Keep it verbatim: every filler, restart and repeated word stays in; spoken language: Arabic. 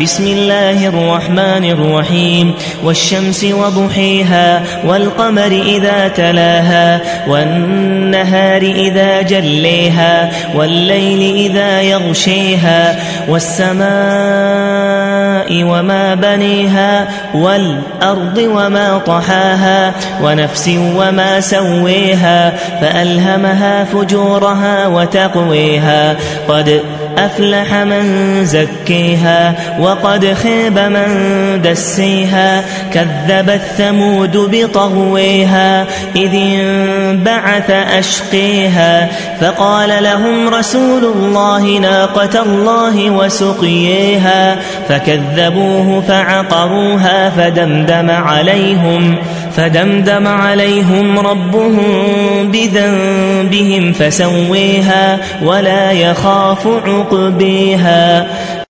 بسم الله الرحمن الرحيم والشمس وضحيها والقمر إذا تلاها والنهار إذا جليها والليل إذا يغشيها والسماء وما بنيها والأرض وما طحاها ونفس وما سويها فألهمها فجورها وتقويها قد أفلح من زكيها وقد خيب من دسيها كذبت ثمود بطغويها إذ انبعث أشقيها فقال لهم رسول الله ناقة الله وسقيها فكذبوه فعقروها فدمدم عليهم فدمدم عليهم ربهم بذنبهم فسويها ولا يخاف عقبيها.